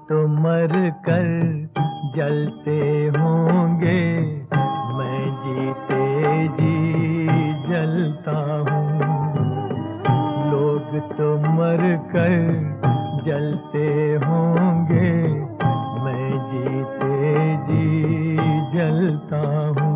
तो मर कर जलते होंगे, मैं जीते जी जलता हूँ। लोग तो मर कर जलते होंगे, मैं जीते जी जलता हूँ।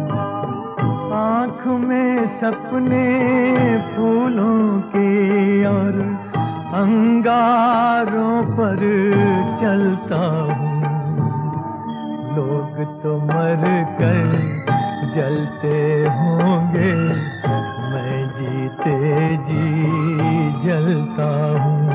आँख में सपने फूलों के और अंगारों पर चलता हूँ। लोग तो मर कर जलते होंगे, मैं जीते जी जलता हूँ।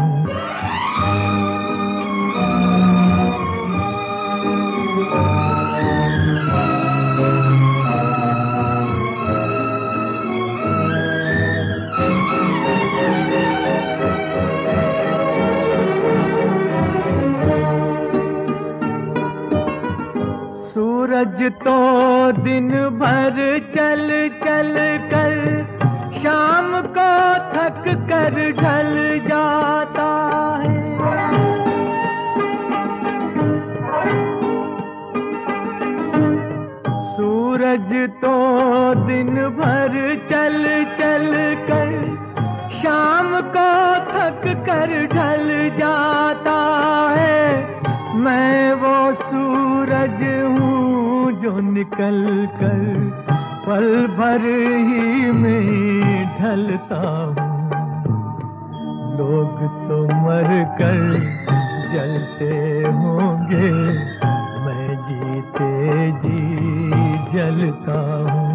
सूरज तो दिन भर चल चल कर शाम को थक कर ढल जाता है। सूरज तो दिन भर चल चल कर शाम को थक कर ढल जाता है। मैं वो सूरज हूँ जो निकल कर पल भर ही में ढलता हूँ। लोग तो मर कर जलते होंगे, मैं जीते जी जलता हूँ।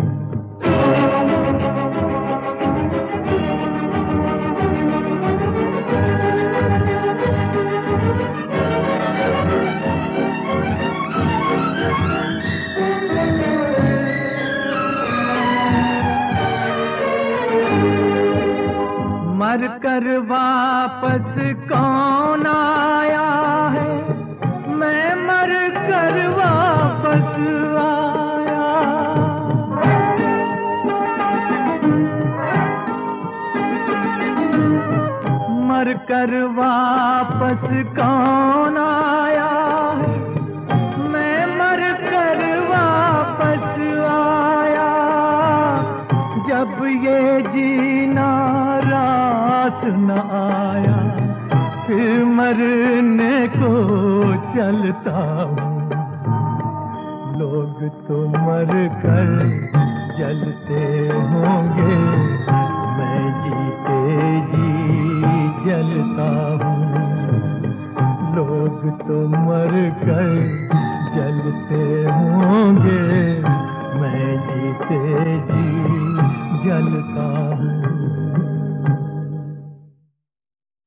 मर कर वापस कौन आया है, मैं मर कर वापस आया। मर कर वापस कौन आया है, मैं मर कर वापस आया। जब ये जीना रास न आया, फिर मरने को चलता हूँ। लोग तो मर कर जलते होंगे, मैं जीते जी जलता हूँ। लोग तो मर कर जलते